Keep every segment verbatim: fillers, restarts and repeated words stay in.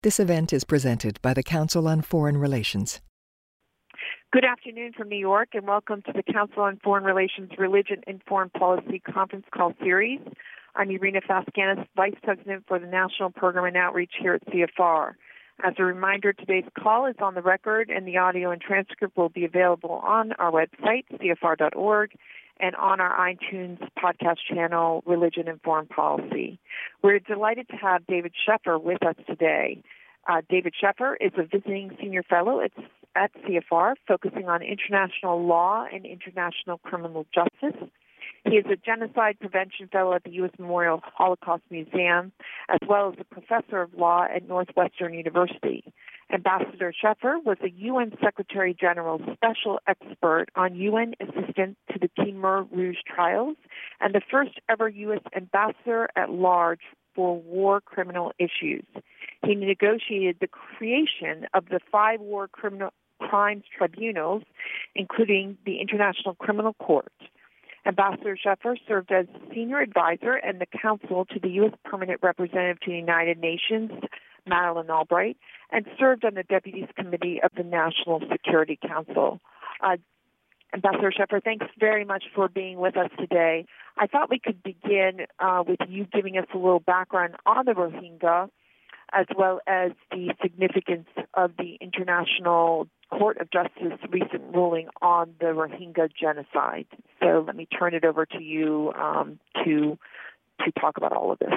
This event is presented by the Council on Foreign Relations. Good afternoon from New York, and welcome to the Council on Foreign Relations Religion and Foreign Policy Conference Call Series. I'm Irina Faskanis, Vice President for the National Program and Outreach here at C F R. As a reminder, today's call is on the record, and the audio and transcript will be available on our website, C F R dot org, and on our iTunes podcast channel, Religion and Foreign Policy. We're delighted to have David Scheffer with us today. Uh, David Scheffer is a visiting senior fellow at, at C F R, focusing on international law and international criminal justice. He is a genocide prevention fellow at the U S Memorial Holocaust Museum, as well as a professor of law at Northwestern University. Ambassador Scheffer was a U N Secretary General's special expert on U N assistance to the Khmer Rouge trials and the first ever U S ambassador at large for war criminal issues. He negotiated the creation of the five war criminal crimes tribunals, including the International Criminal Court. Ambassador Scheffer served as senior advisor and the counsel to the U S Permanent Representative to the United Nations, Madeleine Albright, and served on the Deputies Committee of the National Security Council. Uh, Ambassador Scheffer, thanks very much for being with us today. I thought we could begin uh, with you giving us a little background on the Rohingya, as well as the significance of the International Court of Justice recent ruling on the Rohingya genocide. So let me turn it over to you um, to to talk about all of this.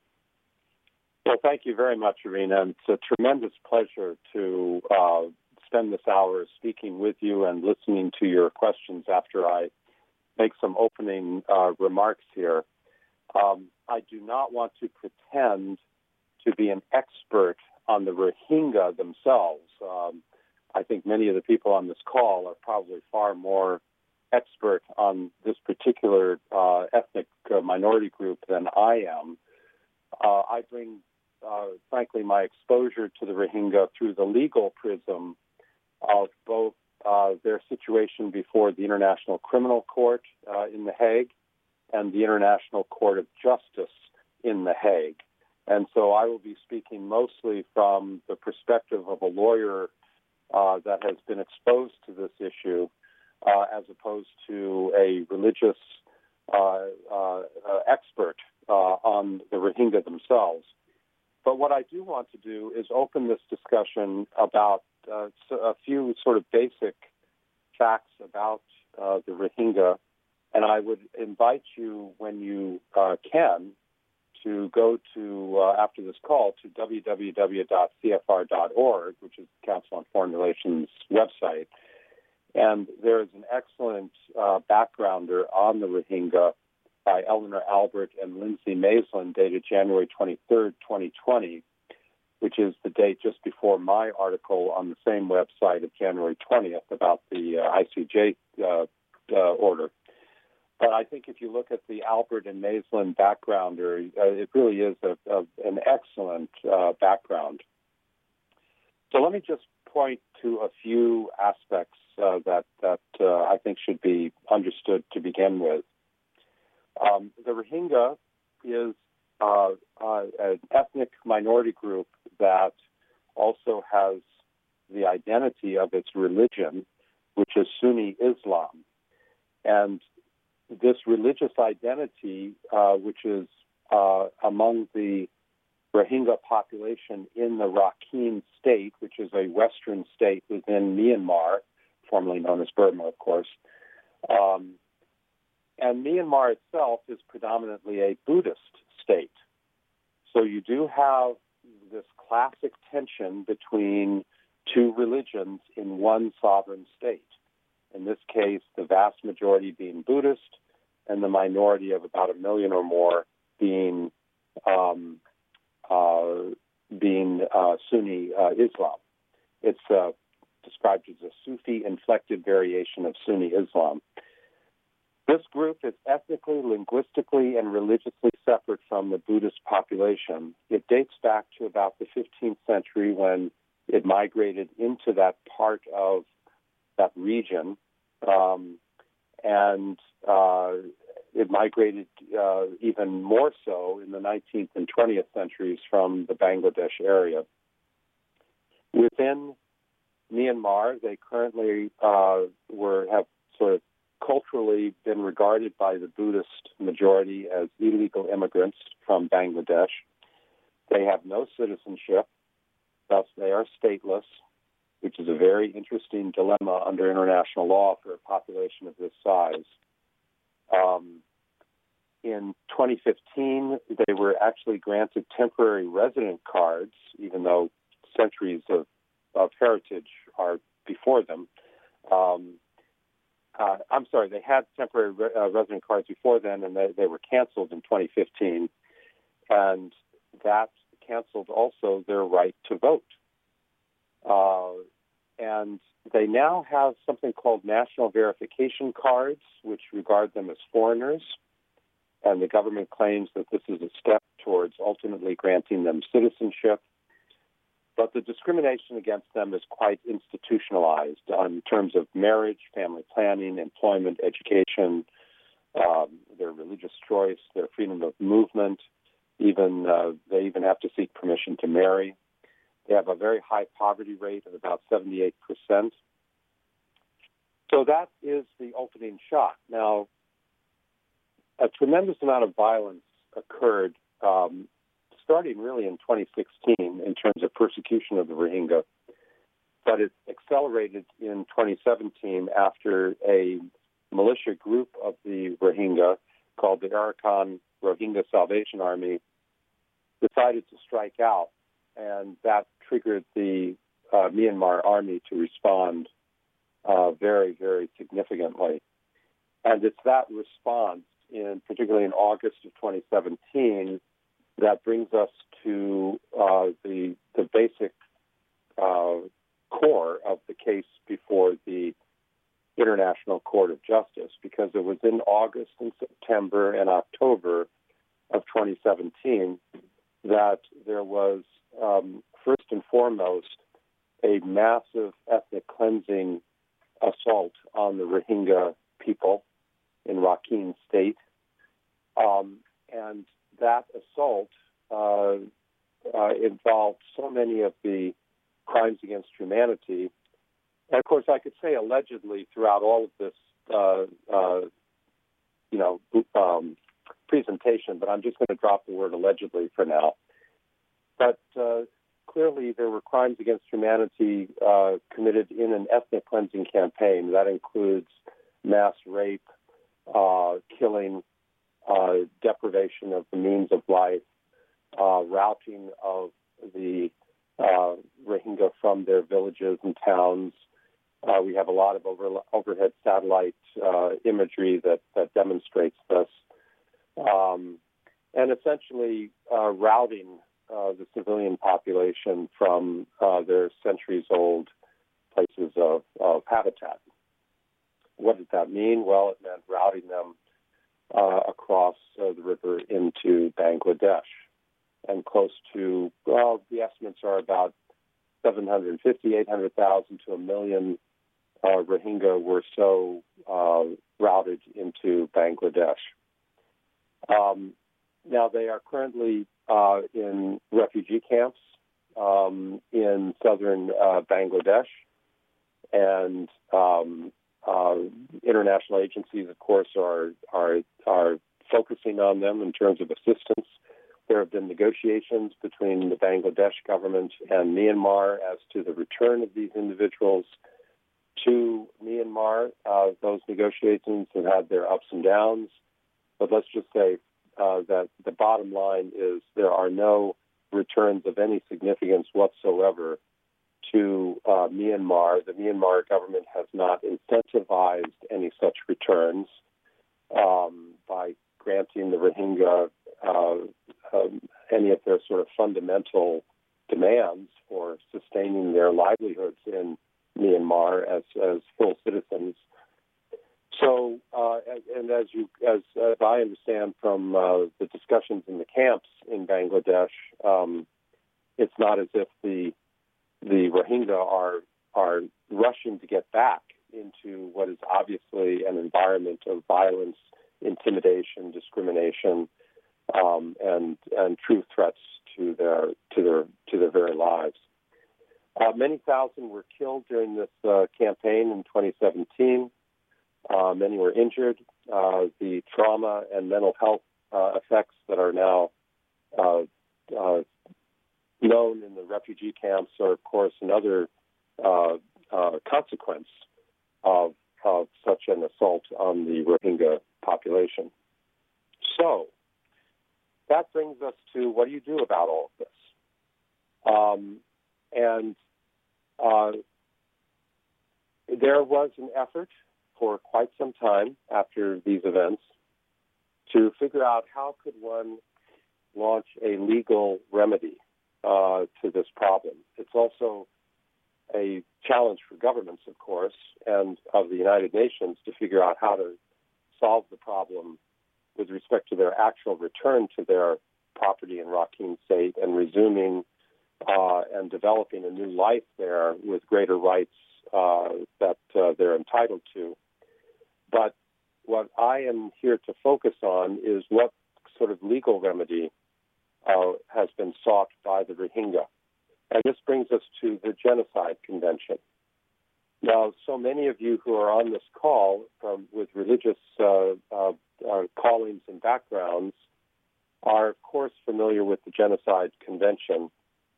Well, thank you very much, Irina. It's a tremendous pleasure to uh, spend this hour speaking with you and listening to your questions after I make some opening uh, remarks here. Um, I do not want to pretend to be an expert on the Rohingya themselves. Um, I think many of the people on this call are probably far more expert on this particular uh, ethnic uh, minority group than I am. Uh, I bring, uh, frankly, my exposure to the Rohingya through the legal prism of both uh, their situation before the International Criminal Court uh, in The Hague and the International Court of Justice in The Hague. And so I will be speaking mostly from the perspective of a lawyer uh, that has been exposed to this issue uh, as opposed to a religious uh, uh, uh, expert uh, on the Rohingya themselves. But what I do want to do is open this discussion about uh, a few sort of basic facts about uh, the Rohingya, and I would invite you, when you uh, can, to go to, uh, after this call, to w w w dot c f r dot org, which is the Council on Foreign Relations website. And there is an excellent uh, backgrounder on the Rohingya by Eleanor Albert and Lindsay Maislin, dated January twenty-third, twenty twenty, which is the date just before my article on the same website of January twentieth about the uh, I C J uh, uh, order. But I think if you look at the Albert and Maislin backgrounder, uh, it really is a, a, an excellent uh, background. So let me just point to a few aspects uh, that, that uh, I think should be understood to begin with. Um, the Rohingya is uh, uh, an ethnic minority group that also has the identity of its religion, which is Sunni Islam. And this religious identity, uh, which is uh, among the Rohingya population in the Rakhine state, which is a western state within Myanmar, formerly known as Burma, of course. Um, and Myanmar itself is predominantly a Buddhist state. So you do have this classic tension between two religions in one sovereign state. In this case, the vast majority being Buddhist and the minority of about a million or more being um, uh, being uh, Sunni uh, Islam. It's uh, described as a Sufi-inflected variation of Sunni Islam. This group is ethnically, linguistically, and religiously separate from the Buddhist population. It dates back to about the fifteenth century when it migrated into that part of that region, um, and uh, it migrated uh, even more so in the nineteenth and twentieth centuries from the Bangladesh area. Within Myanmar, they currently uh, were have sort of culturally been regarded by the Buddhist majority as illegal immigrants from Bangladesh. They have no citizenship, thus they are stateless, which is a very interesting dilemma under international law for a population of this size. Um, in twenty fifteen, they were actually granted temporary resident cards, even though centuries of, of heritage are before them. Um, uh, I'm sorry, they had temporary re- uh, resident cards before then, and they, they were canceled in twenty fifteen. And that canceled also their right to vote. Uh, and they now have something called national verification cards, which regard them as foreigners. And the government claims that this is a step towards ultimately granting them citizenship. But the discrimination against them is quite institutionalized in terms of marriage, family planning, employment, education, um, their religious choice, their freedom of movement. Even uh, they even have to seek permission to marry. They have a very high poverty rate of about seventy-eight percent. So that is the opening shot. Now, a tremendous amount of violence occurred um, starting really in twenty sixteen in terms of persecution of the Rohingya, but it accelerated in twenty seventeen after a militia group of the Rohingya called the Arakan Rohingya Salvation Army decided to strike out, and that triggered the uh, Myanmar army to respond uh, very, very significantly. And it's that response, in particularly in August of twenty seventeen, that brings us to uh, the the basic uh, core of the case before the International Court of Justice, because it was in August and September and October of twenty seventeen that there was, um, first and foremost, a massive ethnic cleansing assault on the Rohingya people in Rakhine State. Um, and that assault uh, uh, involved so many of the crimes against humanity. And, of course, I could say allegedly throughout all of this, uh, uh, you know, um, presentation, but I'm just going to drop the word allegedly for now. But uh, clearly there were crimes against humanity uh, committed in an ethnic cleansing campaign. That includes mass rape, uh, killing, uh, deprivation of the means of life, uh, routing of the uh, Rohingya from their villages and towns. Uh, we have a lot of over, overhead satellite uh, imagery that, that demonstrates this. Um, and essentially uh, routing uh, the civilian population from uh, their centuries-old places of, of habitat. What did that mean? Well, it meant routing them uh, across uh, the river into Bangladesh. And close to, well, the estimates are about seven hundred fifty, eight hundred thousand to a million uh, Rohingya were so uh, routed into Bangladesh. Um, now, they are currently uh, in refugee camps um, in southern uh, Bangladesh, and um, uh, international agencies, of course, are, are are focusing on them in terms of assistance. There have been negotiations between the Bangladesh government and Myanmar as to the return of these individuals to Myanmar. Uh, those negotiations have had their ups and downs, but let's just say uh, that the bottom line is there are no returns of any significance whatsoever to uh, Myanmar. The Myanmar government has not incentivized any such returns um, by granting the Rohingya uh, um, any of their sort of fundamental demands for sustaining their livelihoods in Myanmar as, as full citizens. So, uh, and, and as you, as, as I understand from uh, the discussions in the camps in Bangladesh, um, it's not as if the the Rohingya are are rushing to get back into what is obviously an environment of violence, intimidation, discrimination, um, and and true threats to their to their to their very lives. Uh, many thousand were killed during this uh, campaign in twenty seventeen. Uh, many were injured. Uh, the trauma and mental health uh, effects that are now uh, uh, known in the refugee camps are, of course, another uh, uh, consequence of, of such an assault on the Rohingya population. So that brings us to, what do you do about all of this? Um, and uh, there was an effort for quite some time after these events to figure out how could one launch a legal remedy uh, to this problem. It's also a challenge for governments, of course, and of the United Nations to figure out how to solve the problem with respect to their actual return to their property in Rakhine State and resuming uh, and developing a new life there with greater rights uh, that uh, they're entitled to. But what I am here to focus on is what sort of legal remedy uh, has been sought by the Rohingya. And this brings us to the Genocide Convention. Now, so many of you who are on this call from, with religious uh, uh, uh, callings and backgrounds are, of course, familiar with the Genocide Convention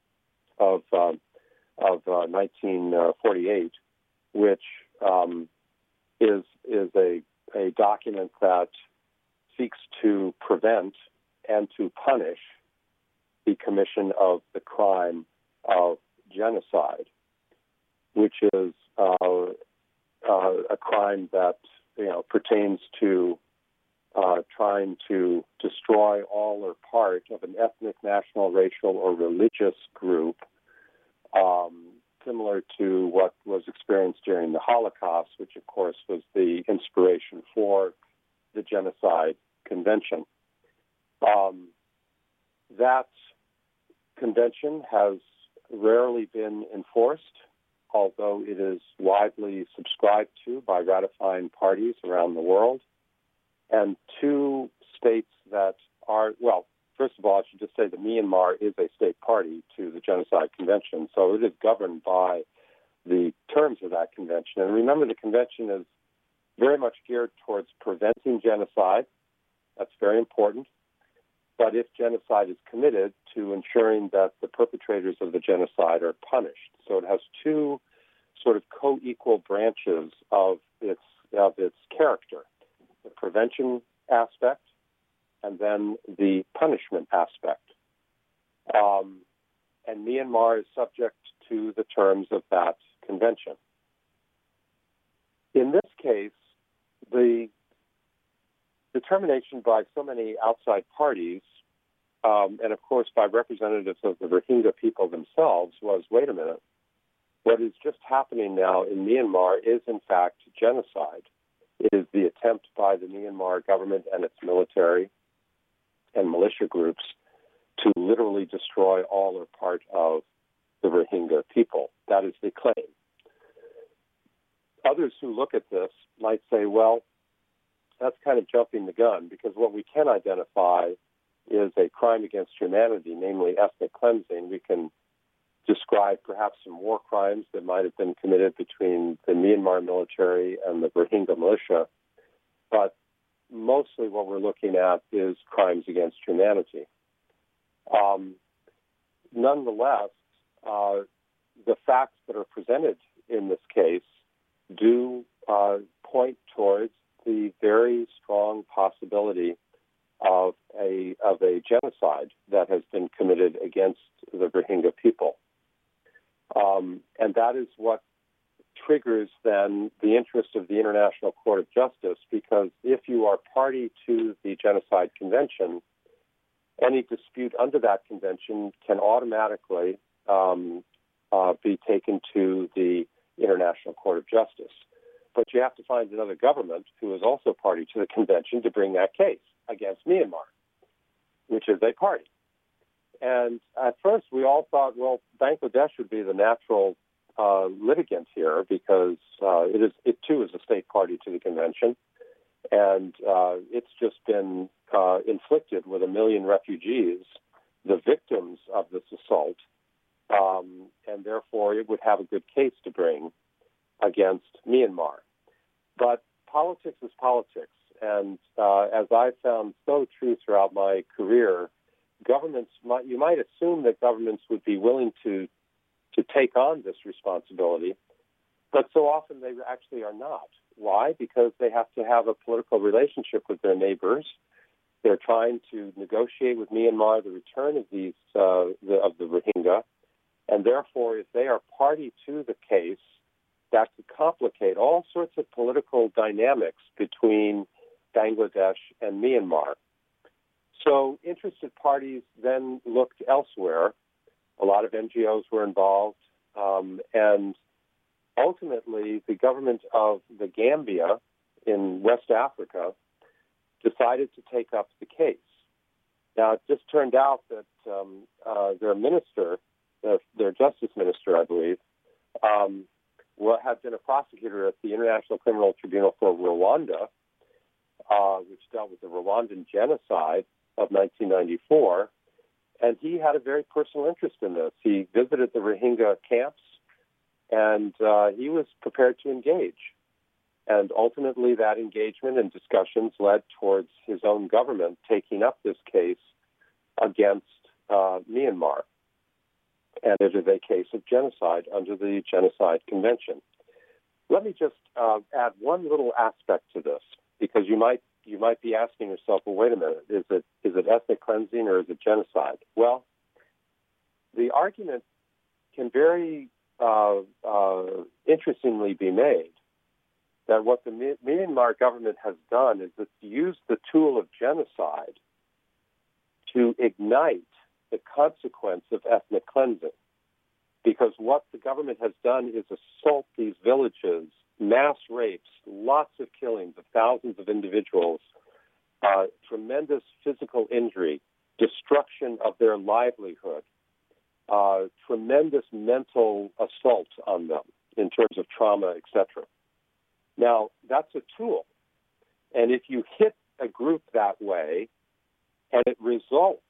of, uh, of uh, nineteen forty-eight, which um, is is a, a document that seeks to prevent and to punish the commission of the crime of genocide, which is uh, uh, a crime that you know pertains to uh, trying to destroy all or part of an ethnic, national, racial, or religious group, um, similar to what was experienced during the Holocaust, which, of course, was the inspiration for the Genocide Convention. Um, that convention has rarely been enforced, although it is widely subscribed to by ratifying parties around the world. And two states that are, well, first of all, I should just say that Myanmar is a state party to the Genocide Convention, so it is governed by the terms of that convention. And remember, the convention is very much geared towards preventing genocide. That's very important. But if genocide is committed, to ensuring that the perpetrators of the genocide are punished. So it has two sort of co-equal branches of its of its character: the prevention aspect and then the punishment aspect. Um, and Myanmar is subject to the terms of that convention. In this case, the determination by so many outside parties, um, and of course by representatives of the Rohingya people themselves, was, wait a minute, what is just happening now in Myanmar is in fact genocide. It is the attempt by the Myanmar government and its military and militia groups to literally destroy all or part of the Rohingya people. That is the claim. Others who look at this might say, well, that's kind of jumping the gun, because what we can identify is a crime against humanity, namely ethnic cleansing. We can describe perhaps some war crimes that might have been committed between the Myanmar military and the Rohingya militia, but mostly what we're looking at is crimes against humanity. Um, nonetheless, uh, the facts that are presented in this case do uh, point towards the very strong possibility of a of a genocide that has been committed against the Rohingya people. Um, and that is what triggers then the interest of the International Court of Justice, because if you are party to the Genocide Convention, any dispute under that convention can automatically um, uh, be taken to the International Court of Justice. But you have to find another government who is also party to the convention to bring that case against Myanmar, which is a party. And at first we all thought, well, Bangladesh would be the natural uh, litigant here, because uh, it is it too is a state party to the convention, and uh, it's just been uh, inflicted with a million refugees, the victims of this assault, um, and therefore it would have a good case to bring against Myanmar. But politics is politics, and uh, as I've found so true throughout my career, governments might, you might assume that governments would be willing to to take on this responsibility, but so often they actually are not. Why? Because they have to have a political relationship with their neighbors. They're trying to negotiate with Myanmar the return of these uh, the, of the Rohingya, and therefore, if they are party to the case, that could complicate all sorts of political dynamics between Bangladesh and Myanmar. So interested parties then looked elsewhere. A lot of N G Os were involved, um, and ultimately the government of the Gambia in West Africa decided to take up the case. Now, it just turned out that um, uh, their minister, uh, their justice minister, I believe, um, well, had been a prosecutor at the International Criminal Tribunal for Rwanda, uh, which dealt with the Rwandan genocide of nineteen ninety-four, and he had a very personal interest in this. He visited the Rohingya camps, and uh, he was prepared to engage. And ultimately, that engagement and discussions led towards his own government taking up this case against uh, Myanmar. And it is a case of genocide under the Genocide Convention. Let me just uh, add one little aspect to this, because you might you might be asking yourself, well, wait a minute, is it is it ethnic cleansing or is it genocide? Well, the argument can very uh, uh, interestingly be made that what the Myanmar government has done is it's used the tool of genocide to ignite the consequence of ethnic cleansing. Because what the government has done is assault these villages, mass rapes, lots of killings of thousands of individuals, uh, tremendous physical injury, destruction of their livelihood, uh, tremendous mental assault on them in terms of trauma, et cetera. Now, that's a tool. And if you hit a group that way and it results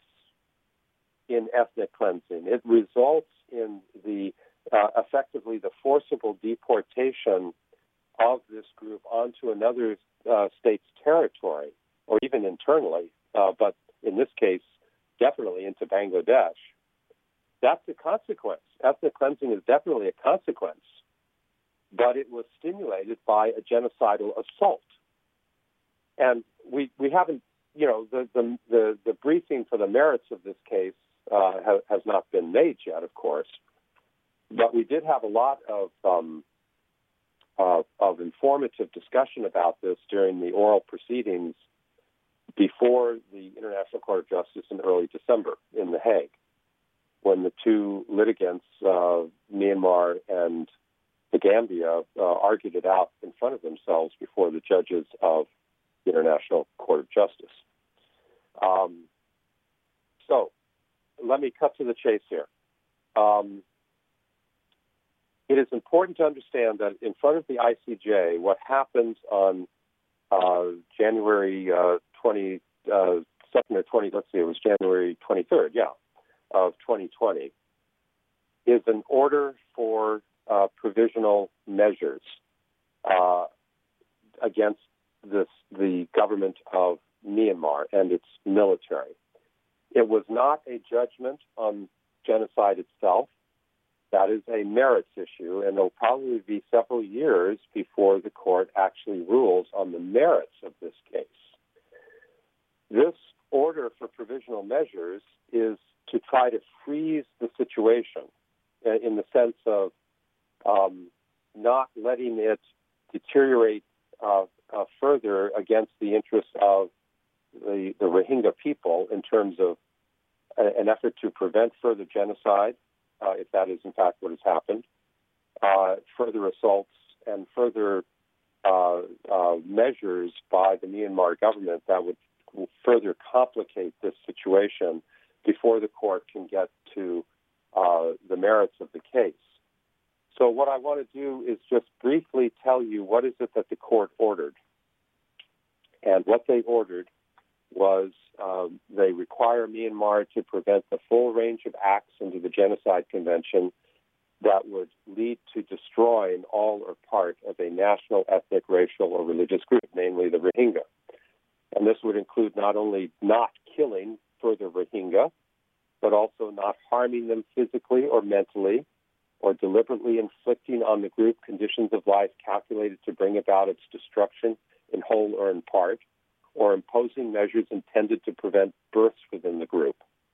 in ethnic cleansing, it results in the uh, effectively the forcible deportation of this group onto another uh, state's territory, or even internally, uh, but in this case, definitely into Bangladesh, that's a consequence. Ethnic cleansing is definitely a consequence, but it was stimulated by a genocidal assault. And we we haven't, you know, the the the, the briefing for the merits of this case uh, ha, has not been made yet, of course, but we did have a lot of um, uh, of informative discussion about this during the oral proceedings before the International Court of Justice in early December in The Hague, when the two litigants, uh, Myanmar and the Gambia, uh, argued it out in front of themselves before the judges of the International Court of Justice. Um, so let me cut to the chase here. Um, it is important to understand that in front of the I C J, what happens on uh, January uh, twenty second or twenty, let's see, it was January twenty-third, yeah, of twenty twenty, is an order for uh, provisional measures uh, against this, the government of Myanmar and its military. It was not a judgment on genocide itself. That is a merits issue, and it'll probably be several years before the court actually rules on the merits of this case. This order for provisional measures is to try to freeze the situation in the sense of um, not letting it deteriorate uh, uh, further against the interests of the, the Rohingya people in terms of a, an effort to prevent further genocide, uh, if that is in fact what has happened, uh, further assaults and further uh, uh, measures by the Myanmar government that would will further complicate this situation before the court can get to uh, the merits of the case. So what I want to do is just briefly tell you what is it that the court ordered. And what they ordered was uh, they require Myanmar to prevent the full range of acts under the Genocide Convention that would lead to destroying all or part of a national, ethnic, racial, or religious group, namely the Rohingya. And this would include not only not killing further Rohingya, but also not harming them physically or mentally, or deliberately inflicting on the group conditions of life calculated to bring about its destruction in whole or in part, or imposing measures intended to prevent births within the group.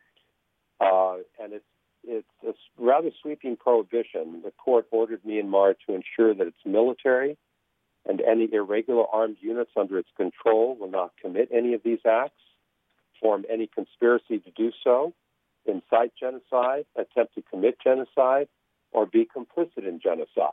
Uh, and it's, it's a rather sweeping prohibition. The court ordered Myanmar to ensure that its military and any irregular armed units under its control will not commit any of these acts, form any conspiracy to do so, incite genocide, attempt to commit genocide, or be complicit in genocide.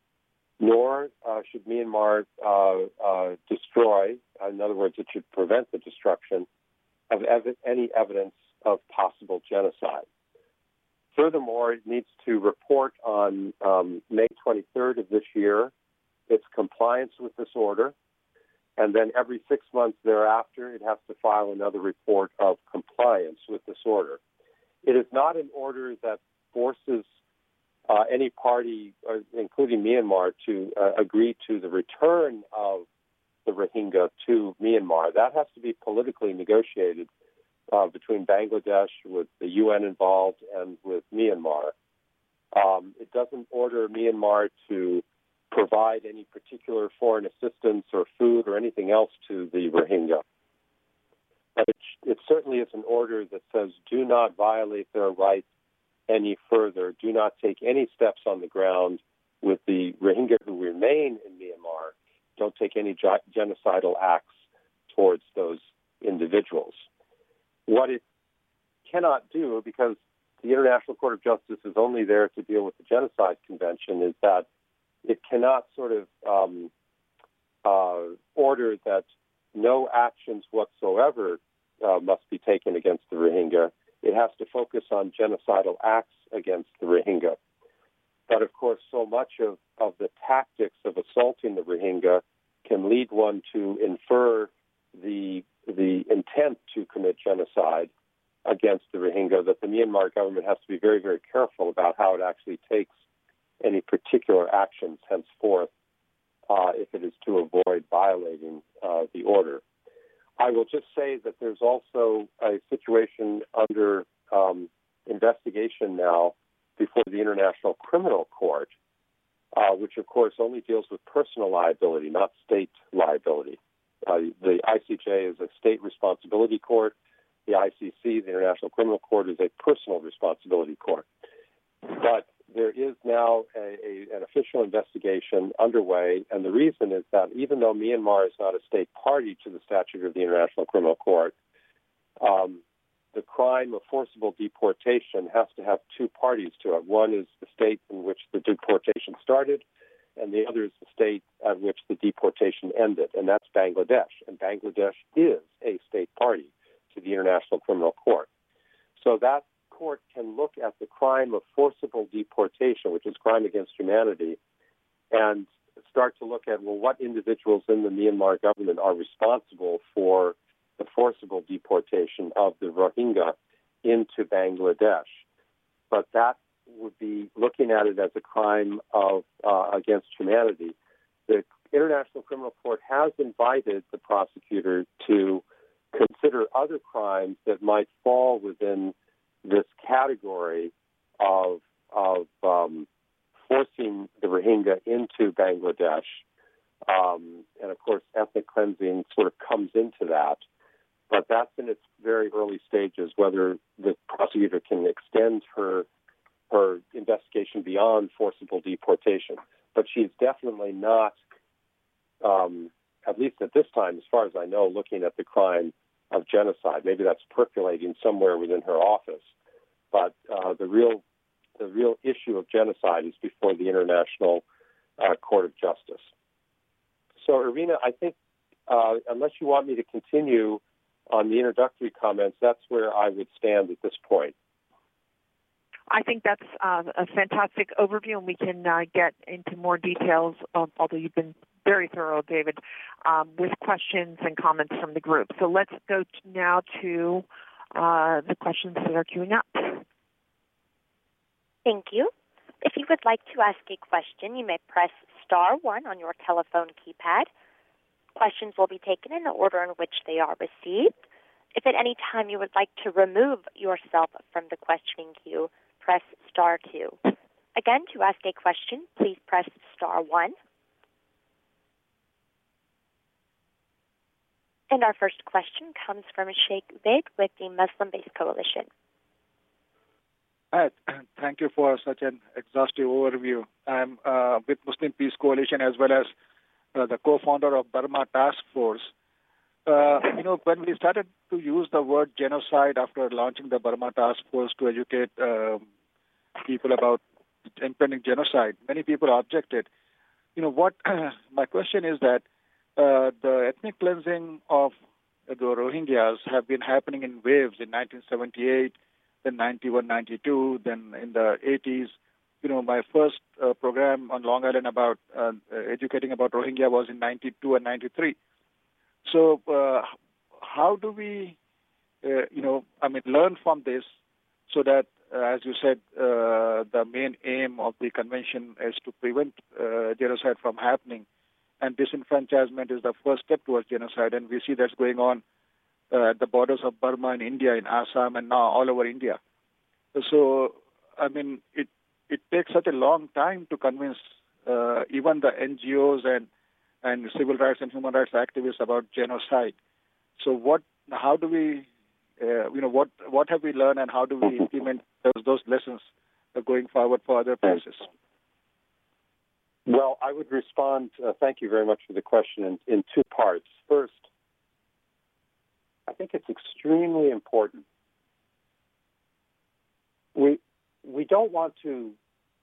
Nor uh, should Myanmar uh, uh, destroy, in other words, it should prevent the destruction of ev- any evidence of possible genocide. Furthermore, it needs to report on um, May twenty-third of this year its compliance with this order, and then every six months thereafter, it has to file another report of compliance with this order. It is not an order that forces uh, any party, uh, including Myanmar, to uh, agree to the return of the Rohingya to Myanmar. That has to be politically negotiated uh, between Bangladesh, with the U N involved, and with Myanmar. Um, it doesn't order Myanmar to provide any particular foreign assistance or food or anything else to the Rohingya. But it, it certainly is an order that says do not violate their rights any further. Do not take any steps on the ground with the Rohingya who remain in Myanmar. Don't take any ge- genocidal acts towards those individuals. What it cannot do, because the International Court of Justice is only there to deal with the Genocide Convention, is that it cannot sort of um, uh, order that no actions whatsoever uh, must be taken against the Rohingya. It has to focus on genocidal acts against the Rohingya. But of course, so much of, of the tactics of assaulting the Rohingya can lead one to infer the the intent to commit genocide against the Rohingya, that the Myanmar government has to be very, very careful about how it actually takes any particular actions henceforth uh, if it is to avoid violating uh, the order. I will just say that there's also a situation under um, investigation now before the International Criminal Court, uh, which of course only deals with personal liability, not state liability. Uh, the I C J is a state responsibility court. The I C C, the International Criminal Court, is a personal responsibility court. But there is now a, a, an official investigation underway, and the reason is that even though Myanmar is not a state party to the statute of the International Criminal Court, um, the crime of forcible deportation has to have two parties to it. One is the state in which the deportation started, and the other is the state at which the deportation ended, and that's Bangladesh. And Bangladesh is a state party to the International Criminal Court. So that court can look at the crime of forcible deportation, which is crime against humanity, and start to look at, well, what individuals in the Myanmar government are responsible for the forcible deportation of the Rohingya into Bangladesh. But that would be looking at it as a crime of uh, against humanity. The International Criminal Court has invited the prosecutor to consider other crimes that might fall within this category of of um, forcing the Rohingya into Bangladesh. Um, and of course, ethnic cleansing sort of comes into that. But that's in its very early stages, whether the prosecutor can extend her her investigation beyond forcible deportation. But she's definitely not, um, at least at this time, as far as I know, looking at the crime of genocide. Maybe that's percolating somewhere within her office. But uh, the real the real issue of genocide is before the International uh, Court of Justice. So, Irina, I think uh, unless you want me to continue on the introductory comments, that's where I would stand at this point. I think that's uh, a fantastic overview, and we can uh, get into more details, uh, although you've been very thorough, David, um, with questions and comments from the group. So let's go to now to uh, the questions that are queuing up. Thank you. If you would like to ask a question, you may press star one on your telephone keypad. Questions will be taken in the order in which they are received. If at any time you would like to remove yourself from the questioning queue, press star two. Again, to ask a question, please press star one. And our first question comes from Sheikh Zaid with the Muslim-Based Coalition. Hi, thank you for such an exhaustive overview. I'm uh, with Muslim Peace Coalition as well as uh, the co-founder of Burma Task Force. Uh, you know, when we started to use the word genocide after launching the Burma Task Force to educate uh, people about impending genocide, many people objected. You know, what my question is that uh, the ethnic cleansing of the Rohingyas have been happening in waves in nineteen seventy-eight, then ninety-one, ninety-two, then in the eighties. You know, my first uh, program on Long Island about uh, educating about Rohingya was in ninety-two and ninety-three. So uh, how do we, uh, you know, I mean, learn from this so that, uh, as you said, uh, the main aim of the convention is to prevent uh, genocide from happening, and disenfranchisement is the first step towards genocide, and we see that's going on uh, at the borders of Burma in India, in Assam, and now all over India. So, I mean, it, it takes such a long time to convince uh, even the N G Os and and civil rights and human rights activists about genocide. So what, how do we, uh, you know, what what have we learned and how do we implement those, those lessons uh, going forward for other places? Well, I would respond, uh, thank you very much for the question, in, in two parts. First, I think it's extremely important. We, we don't want to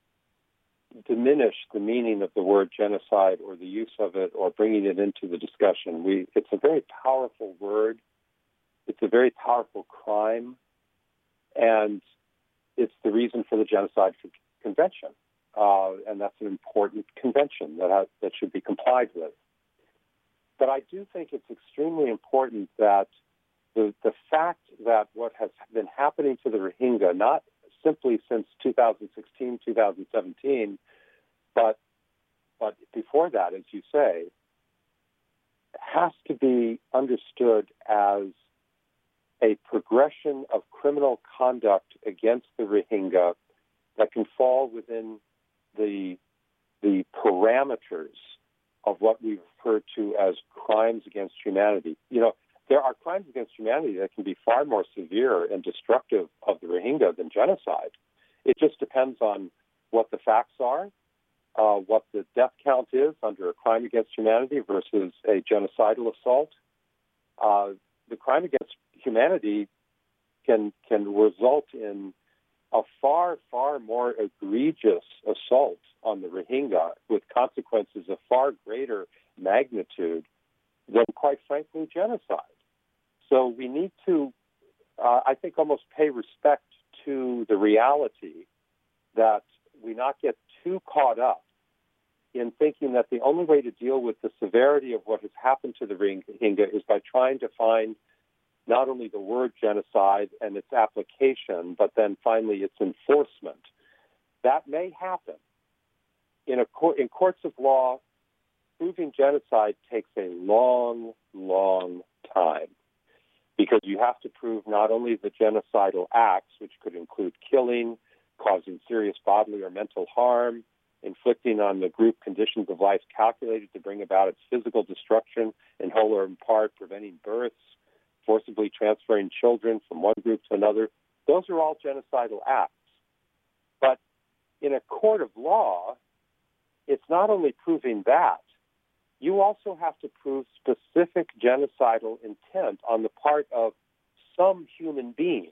diminish the meaning of the word genocide or the use of it or bringing it into the discussion. We, it's a very powerful word. It's a very powerful crime, and it's the reason for the Genocide Convention, uh, and that's an important convention that has, that should be complied with. But I do think it's extremely important that the the fact that what has been happening to the Rohingya, not simply since two thousand sixteen, two thousand seventeen, but but before that, as you say, has to be understood as a progression of criminal conduct against the Rohingya that can fall within the the parameters of what we refer to as crimes against humanity. You know, there are crimes against humanity that can be far more severe and destructive of the Rohingya than genocide. It just depends on what the facts are, uh, what the death count is under a crime against humanity versus a genocidal assault. Uh, the crime against humanity can can result in a far, far more egregious assault on the Rohingya with consequences of far greater magnitude than, quite frankly, genocide. So we need to, uh, I think, almost pay respect to the reality that we not get too caught up in thinking that the only way to deal with the severity of what has happened to the Rohingya is by trying to find not only the word genocide and its application, but then finally its enforcement. That may happen. In, a court, in courts of law, proving genocide takes a long, long time, because you have to prove not only the genocidal acts, which could include killing, causing serious bodily or mental harm, inflicting on the group conditions of life calculated to bring about its physical destruction in whole or in part, preventing births, forcibly transferring children from one group to another. Those are all genocidal acts. But in a court of law, it's not only proving that, you also have to prove specific genocidal intent on the part of some human being,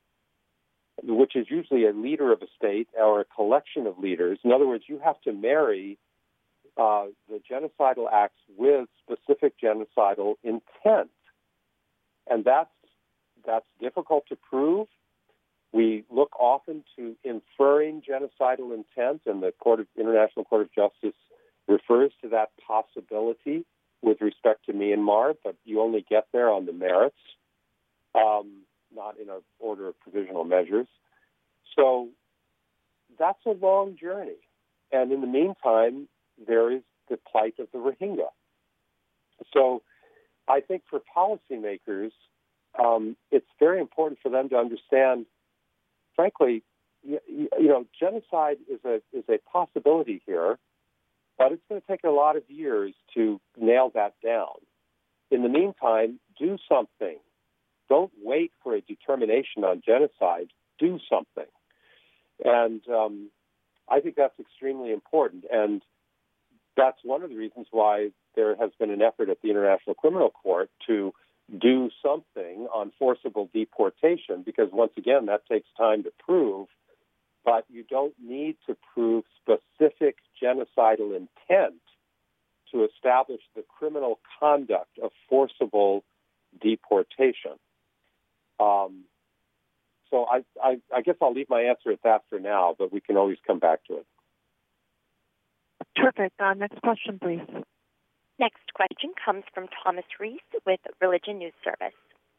which is usually a leader of a state or a collection of leaders. In other words, you have to marry uh, the genocidal acts with specific genocidal intent. And that's, that's difficult to prove. We look often to inferring genocidal intent, and the Court of International Court of Justice refers to that possibility with respect to Myanmar, but you only get there on the merits, um, not in an order of provisional measures. So that's a long journey. And in the meantime, there is the plight of the Rohingya. So I think for policymakers, um, it's very important for them to understand, frankly, you, you know, genocide is a is a possibility here, but it's going to take a lot of years to nail that down. In the meantime, do something. Don't wait for a determination on genocide. Do something. And um, I think that's extremely important. And that's one of the reasons why there has been an effort at the International Criminal Court to do something on forcible deportation, because once again, that takes time to prove, but you don't need to prove specific genocidal intent to establish the criminal conduct of forcible deportation. Um, so I, I, I guess I'll leave my answer at that for now, but we can always come back to it. Terrific. Uh, next question, please. Next question comes from Thomas Reese with Religion News Service.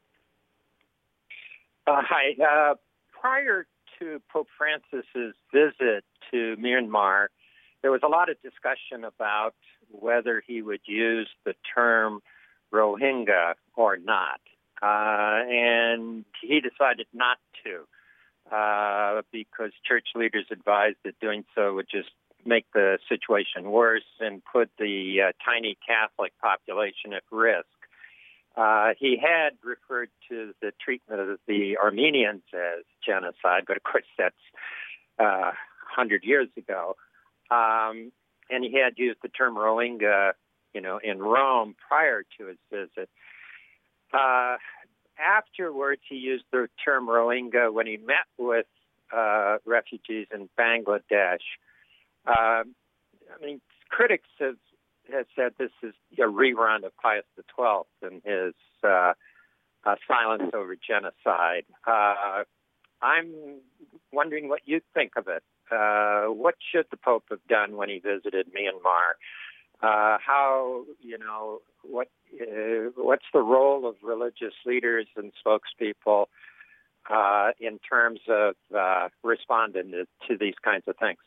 Uh, hi. Uh, prior to Pope Francis's visit to Myanmar, there was a lot of discussion about whether he would use the term Rohingya or not. Uh, and he decided not to uh, because church leaders advised that doing so would just make the situation worse and put the uh, tiny Catholic population at risk. Uh, he had referred to the treatment of the Armenians as genocide, but of course that's uh, one hundred years ago. Um, and he had used the term Rohingya, you know, in Rome prior to his visit. Uh, afterwards, he used the term Rohingya when he met with uh, refugees in Bangladesh. Uh, I mean, critics have, have said this is a rerun of Pius the twelfth and his uh, uh, silence over genocide. Uh, I'm wondering what you think of it. Uh, what should the Pope have done when he visited Myanmar? Uh, how, you know, what uh, what's the role of religious leaders and spokespeople uh, in terms of uh, responding to, to these kinds of things?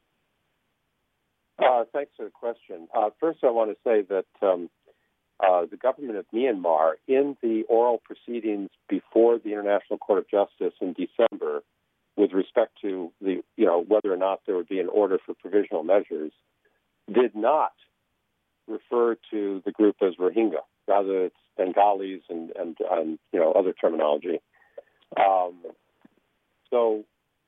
Uh, thanks for the question. Uh, first, I want to say that um, uh, the government of Myanmar, in the oral proceedings before the International Court of Justice in December, with respect to the, you know, whether or not there would be an order for provisional measures, did not refer to the group as Rohingya. Rather, it's Bengalis and, and, and you know, other terminology. Um, so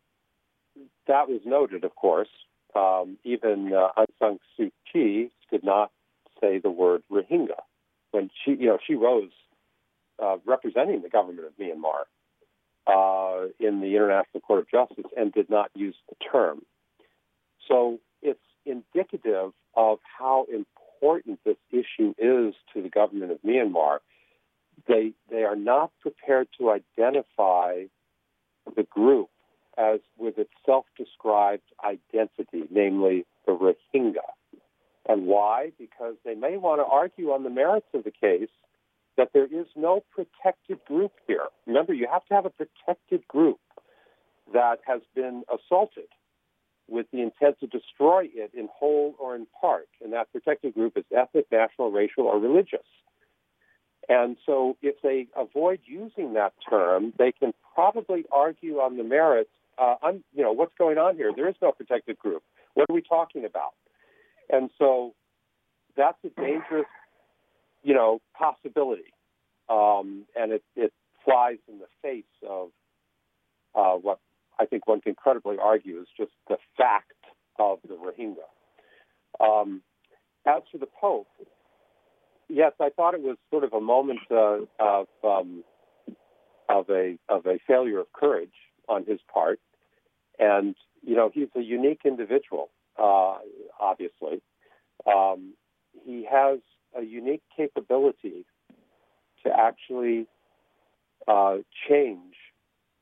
that was noted, of course. Um, even uh, Aung San Suu Kyi did not say the word Rohingya when she, you know, she rose uh, representing the government of Myanmar uh, in the International Court of Justice and did not use the term. So it's indicative of how important this issue is to the government of Myanmar. They they are not prepared to identify the group as with its self-described identity, namely the Rohingya. And why? Because they may want to argue on the merits of the case that there is no protected group here. Remember, you have to have a protected group that has been assaulted with the intent to destroy it in whole or in part. And that protected group is ethnic, national, racial, or religious. And so if they avoid using that term, they can probably argue on the merits, uh, un, you know, what's going on here? There is no protected group. What are we talking about? And so that's a dangerous, you know, possibility. Um, and it, it flies in the face of uh, what I think one can credibly argue is just the fact of the Rohingya. Um, as for the Pope, yes, I thought it was sort of a moment uh, of um, of a of a failure of courage on his part, and you know he's a unique individual. Uh, obviously, um, he has a unique capability to actually uh, change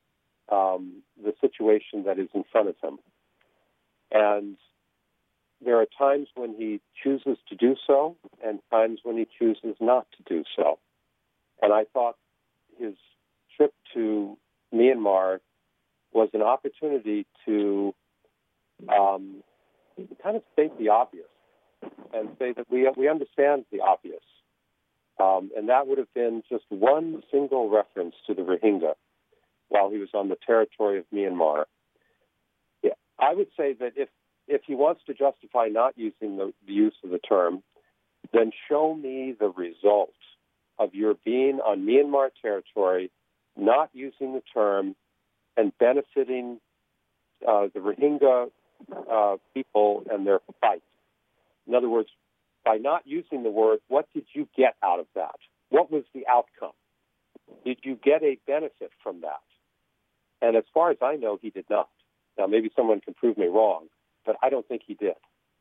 um, the situation that is in front of him. And there are times when he chooses to do so and times when he chooses not to do so. And I thought his trip to Myanmar was an opportunity to um, kind of state the obvious and say that we we understand the obvious. Um, and that would have been just one single reference to the Rohingya while he was on the territory of Myanmar. Yeah, I would say that if, if he wants to justify not using the, the use of the term, then show me the result of your being on Myanmar territory, not using the term, and benefiting uh, the Rohingya uh, people and their fight. In other words, by not using the word, what did you get out of that? What was the outcome? Did you get a benefit from that? And as far as I know, he did not. Now, maybe someone can prove me wrong, but I don't think he did.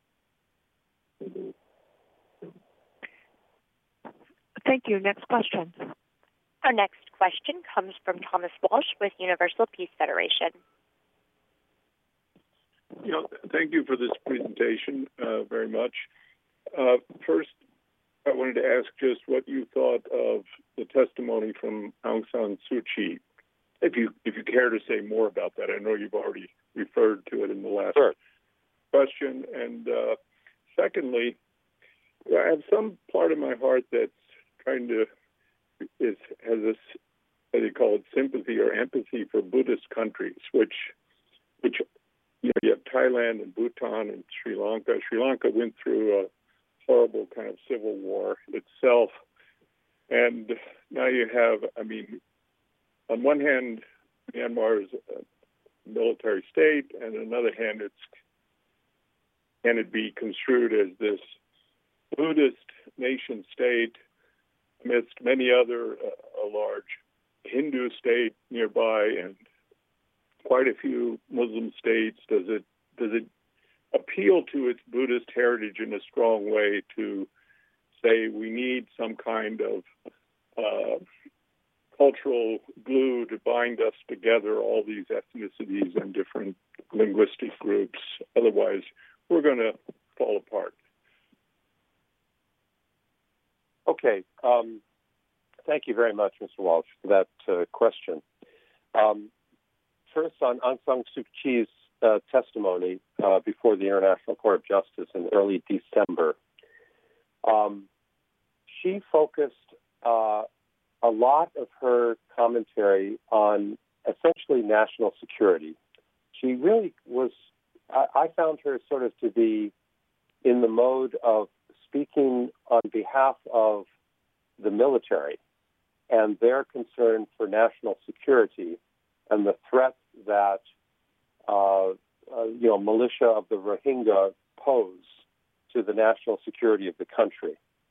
Thank you. Next question. Our next question comes from Thomas Walsh with Universal Peace Federation. You know, thank you for this presentation uh, very much. Uh, first, I wanted to ask just what you thought of the testimony from Aung San Suu Kyi. If you if you care to say more about that, I know you've already referred to it in the last sure. question. And uh, secondly, I have some part of my heart that's trying to is has this, how do you call it, sympathy or empathy for Buddhist countries, which which you know you have Thailand and Bhutan and Sri Lanka. Sri Lanka went through a horrible kind of civil war itself, and now you have, I mean, on one hand, Myanmar is a military state, and on the other hand, it's can it be construed as this Buddhist nation state amidst many other uh, a large Hindu state nearby and quite a few Muslim states? Does it does it appeal to its Buddhist heritage in a strong way to say we need some kind of uh, cultural glue to bind us together, all these ethnicities and different linguistic groups? Otherwise, we're going to fall apart. Okay. Um, thank you very much, Mister Walsh, for that uh, question. Um, first, on Aung San Suu Kyi's uh, testimony uh, before the International Court of Justice in early December, um, she focused uh, a lot of her commentary on essentially national security. She really was, I, I found her sort of to be in the mode of speaking on behalf of the military and their concern for national security and the threat that uh, uh, you know militia of the Rohingya pose to the national security of the country.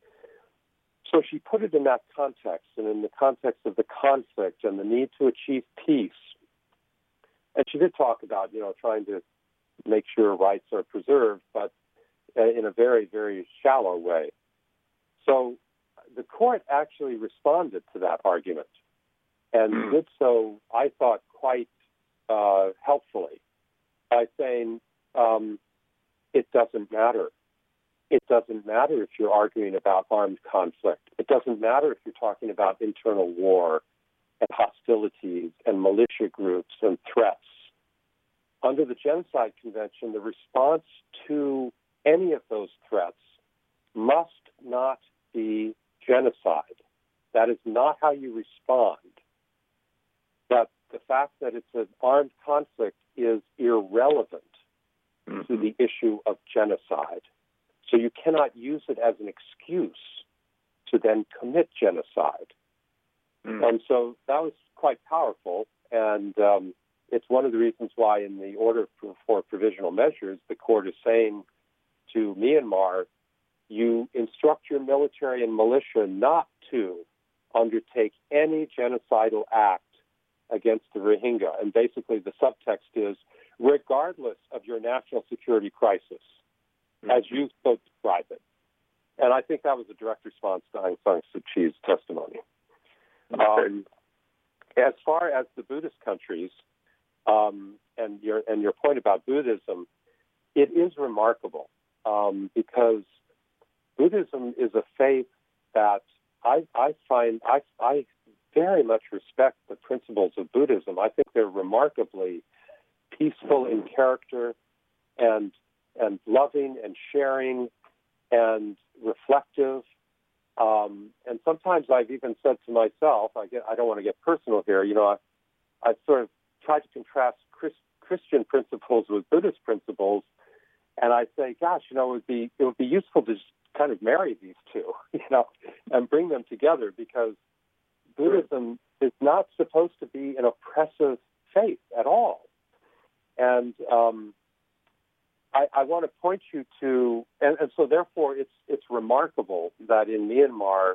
So she put it in that context and in the context of the conflict and the need to achieve peace. And she did talk about, you know, trying to make sure rights are preserved, but in a very, very shallow way. So the court actually responded to that argument and mm. did so, I thought, quite uh, helpfully by saying um, it doesn't matter. It doesn't matter if you're arguing about armed conflict. It doesn't matter if you're talking about internal war and hostilities and militia groups and threats. Under the Genocide Convention, the response to any of those threats must not be genocide. That is not how you respond. But the fact that it's an armed conflict is irrelevant mm-hmm. to the issue of genocide. So you cannot use it as an excuse to then commit genocide. Mm-hmm. And so that was quite powerful. And um, it's one of the reasons why in the order for, for provisional measures, the court is saying to Myanmar, you instruct your military and militia not to undertake any genocidal act against the Rohingya. And basically the subtext is, regardless of your national security crisis, mm-hmm. as you so describe it. And I think that was a direct response to Aung San Suu Kyi's testimony. Okay. Um, as far as the Buddhist countries, Um, and your and your point about Buddhism, it is remarkable um, because Buddhism is a faith that I, I find I, I very much respect the principles of Buddhism. I think they're remarkably peaceful in character and and loving and sharing and reflective. Um, and sometimes I've even said to myself, I, get, I don't want to get personal here, you know, I, I've sort of tried to contrast Chris, Christian principles with Buddhist principles, and I say, gosh, you know, it would be it would be useful to just kind of marry these two, you know, and bring them together, because Buddhism is not supposed to be an oppressive faith at all. And um, I, I want to point you to, and, and so therefore it's it's remarkable that in Myanmar,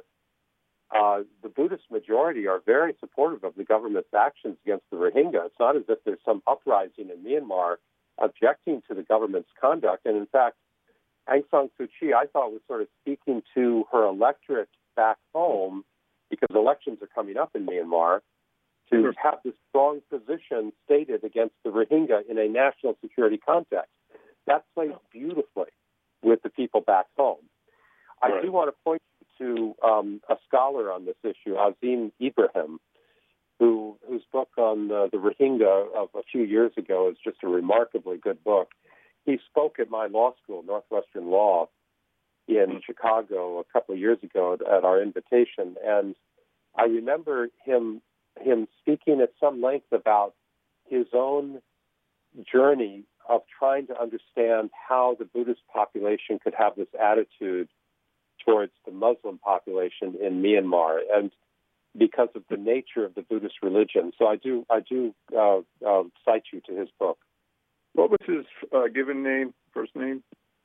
uh, the Buddhist majority are very supportive of the government's actions against the Rohingya. It's not as if there's some uprising in Myanmar objecting to the government's conduct. And in fact, Aung San Suu Kyi, I thought, was sort of speaking to her electorate back home, because elections are coming up in Myanmar, to sure. have this strong position stated against the Rohingya in a national security context. That plays beautifully with the people back home. Right. I do want to point you to um, a scholar on this issue, Azim Ibrahim, who whose book on uh, the Rohingya of a few years ago is just a remarkably good book. He spoke at my law school, Northwestern Law, in mm-hmm. Chicago a couple of years ago at, at our invitation, and I remember him him speaking at some length about his own journey of trying to understand how the Buddhist population could have this attitude towards the Muslim population in Myanmar, and because of the nature of the Buddhist religion. So I do I do uh, uh, cite you to his book. What was his uh, given name, first name?